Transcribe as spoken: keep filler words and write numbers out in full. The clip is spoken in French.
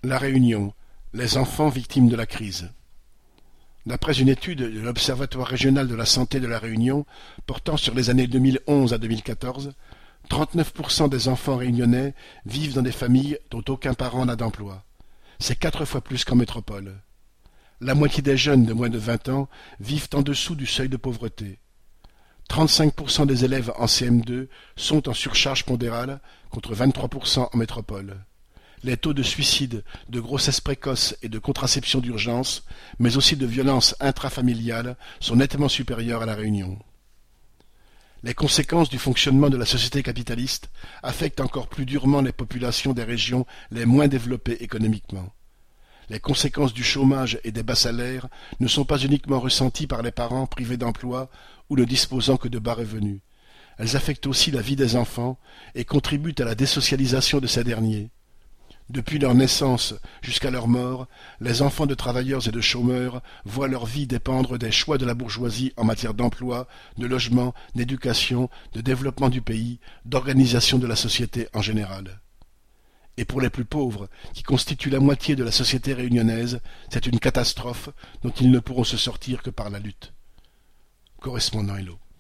La Réunion, les enfants victimes de la crise. D'après une étude de l'Observatoire régional de la santé de la Réunion portant sur les années deux mille onze à deux mille quatorze, trente-neuf pour cent des enfants réunionnais vivent dans des familles dont aucun parent n'a d'emploi. C'est quatre fois plus qu'en métropole. La moitié des jeunes de moins de vingt ans vivent en dessous du seuil de pauvreté. trente-cinq pour cent des élèves en C M deux sont en surcharge pondérale contre vingt-trois pour cent en métropole. Les taux de suicide, de grossesse précoce et de contraception d'urgence, mais aussi de violences intrafamiliales, sont nettement supérieurs à La Réunion. Les conséquences du fonctionnement de la société capitaliste affectent encore plus durement les populations des régions les moins développées économiquement. Les conséquences du chômage et des bas salaires ne sont pas uniquement ressenties par les parents privés d'emploi ou ne disposant que de bas revenus. Elles affectent aussi la vie des enfants et contribuent à la désocialisation de ces derniers. Depuis leur naissance jusqu'à leur mort, les enfants de travailleurs et de chômeurs voient leur vie dépendre des choix de la bourgeoisie en matière d'emploi, de logement, d'éducation, de développement du pays, d'organisation de la société en général. Et pour les plus pauvres, qui constituent la moitié de la société réunionnaise, c'est une catastrophe dont ils ne pourront se sortir que par la lutte. Correspondant Hello.